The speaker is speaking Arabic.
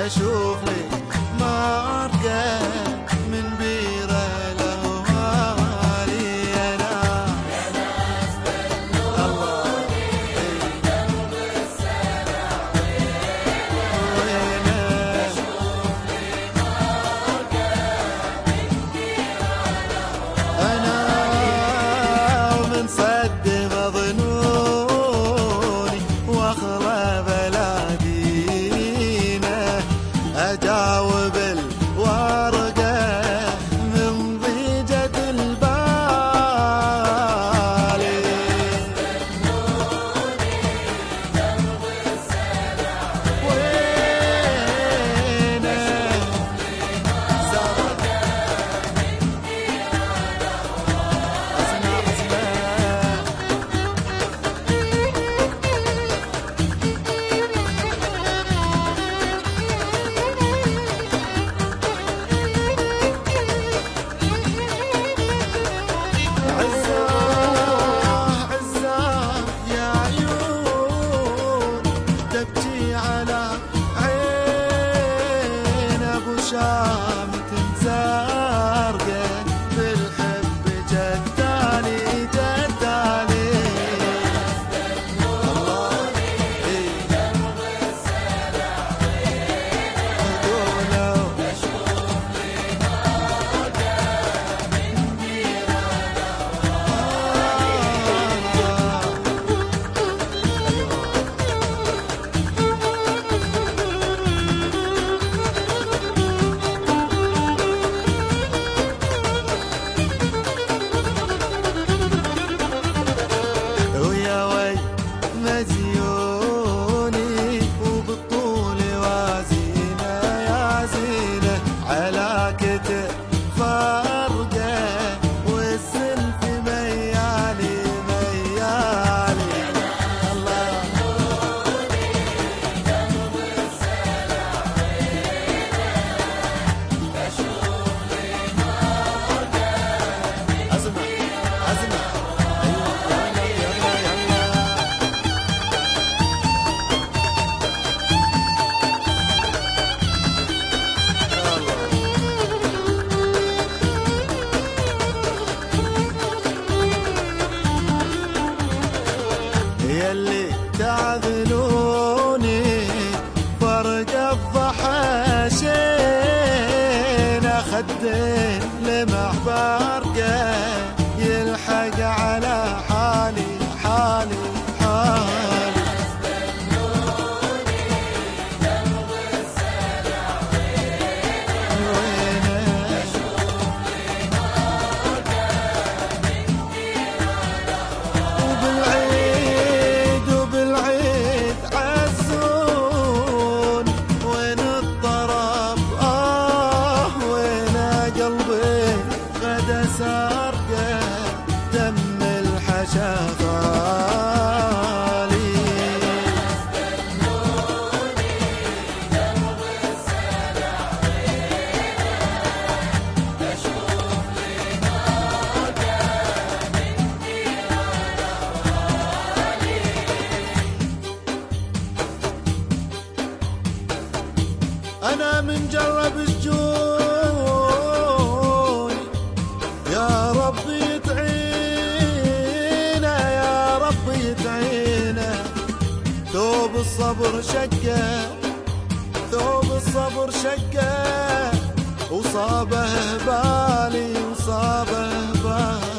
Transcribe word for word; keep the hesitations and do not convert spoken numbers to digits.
اشوف لي مرقة من بيره الاهوالي. انا يا ناس دلوني درب السنة وينه اشوف لي مرقة من بيره الاهوالي. انا ومن صد مظنوني واخلى بلادينا أجاوب الورقة من ضيجة البالي. وينه سرى اسمع اسمع شامت زارقة بالحب جدالي جدالي. الله درب السنة قولوا اشوف لي مرقة من بيره مزيوني وبالطول وازينة يا زينة على كتف فرقة والسلف ميالي ميالي. الله درب السنة اشوف لي مرقة اسمع اسمع يلي تعذلوني فرق الضحى شينا خدين لمع برقة يلحق على حالي حالي حالي. درب السنة وينه اشوف لي مرقة من بيره وبالعيد وبالعيد عزون وين الطرب آه وين قلبي غدا سارقة دم الحشا غالي. درب السنة اشوف لي مرقة من بيره الاهوالي. أنا من جرب الجوي يا ربي تعينه يا ربي تعينه. ثوب الصبر شقه ثوب الصبر شقه وصابه بالي وصابه بالي.